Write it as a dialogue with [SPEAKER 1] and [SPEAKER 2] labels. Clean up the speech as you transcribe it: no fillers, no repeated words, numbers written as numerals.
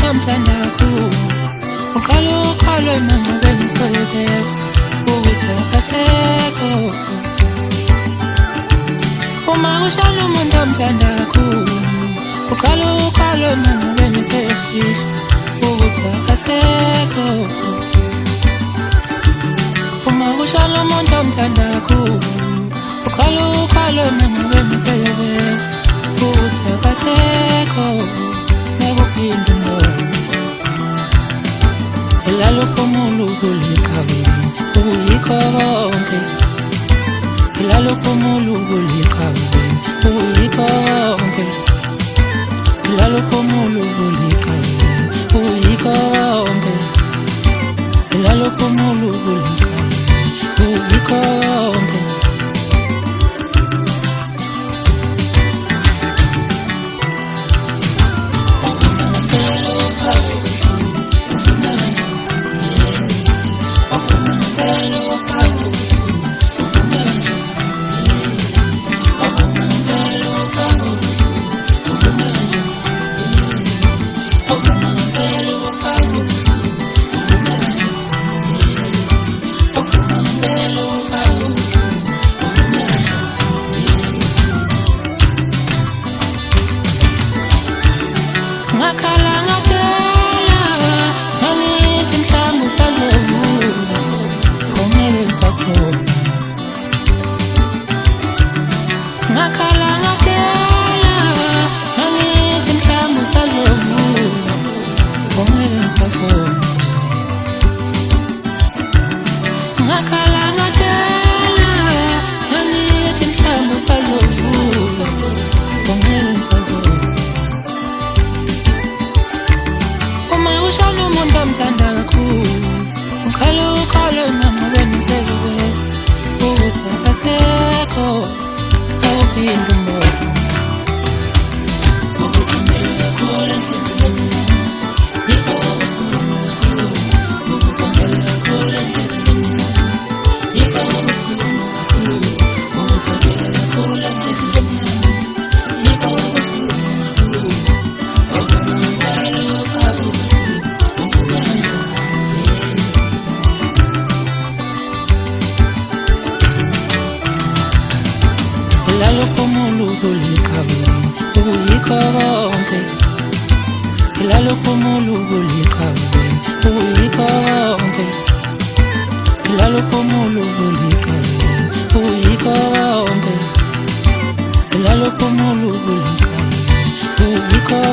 [SPEAKER 1] omthanda kakhulu uqala mama bengisoyeke ukuthi akasekho uma ushaya umuntu omthanda kakhulu uqala mama bengisefihla ukuthi akasekho uma ushaya umuntu omthanda kakhulu uqala mama bengisefihla ukuthi akasekho nakuphinda ilalo komulo kulikhabini uyikho konke ilalo komulo kulikhabini uyikho konke ilalo komulo kulikhabini uyikho konke ilalo komulo kulikhabini uyikho konke ilalo komulo kulikhabini uyikho konke ilalo komulo kulikhabini uyikho konke ilalo komulo kulikhabini uyikho